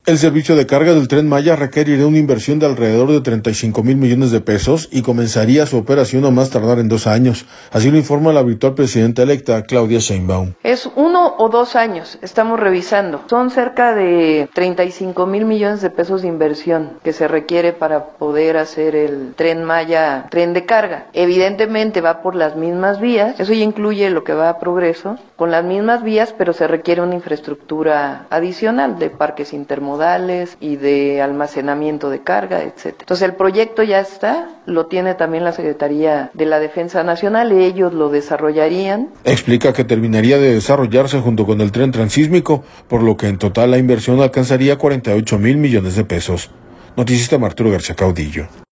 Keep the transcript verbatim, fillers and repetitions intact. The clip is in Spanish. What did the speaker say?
El servicio de carga del Tren Maya requerirá una inversión de alrededor de treinta y cinco mil millones de pesos y comenzaría su operación a más tardar en dos años. Así lo informa la virtual presidenta electa, Claudia Sheinbaum. Es uno o dos años, estamos revisando. Son cerca de treinta y cinco mil millones de pesos de inversión que se requiere para poder hacer el Tren Maya, tren de carga. Evidentemente va por las mismas vías, eso ya incluye lo que va a Progreso, con las mismas vías, pero se requiere una infraestructura adicional de parques intermodales y de almacenamiento de carga, etcétera. Entonces el proyecto ya está, lo tiene también la Secretaría de la Defensa Nacional, ellos lo desarrollarían. Explica que terminaría de desarrollarse junto con el tren transísmico, por lo que en total la inversión alcanzaría cuarenta y ocho mil millones de pesos. Noticias de Arturo García Caudillo.